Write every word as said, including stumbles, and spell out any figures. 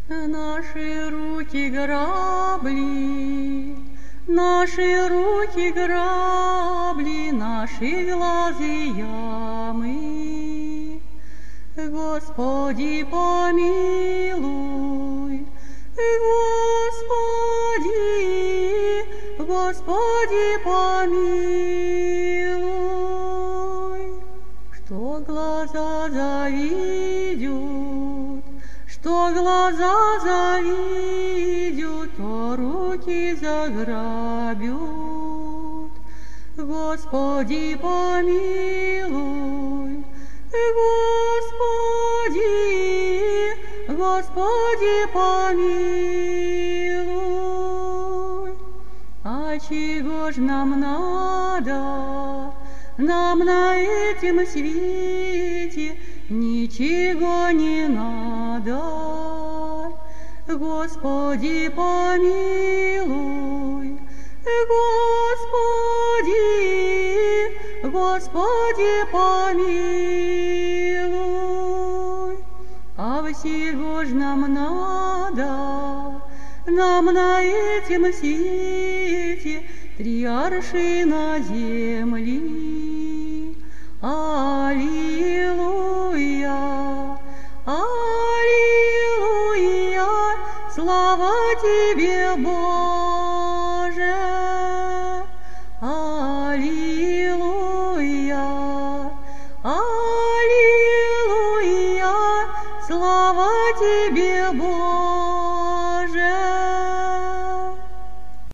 Наши руки грабли, наши руки грабли, наши глазы ямы. Господи, помилуй, Господи, Господи, помилуй. Что глаза завидят, что глаза завидят, то руки заграбят. Господи, помилуй, Господи, Господи, помилуй. А чего ж нам надо, нам на этом свете ничего не надо. Господи, помилуй, Господи, Господи, помилуй. А всего ж нам надо, нам на этом свете три аршина земли.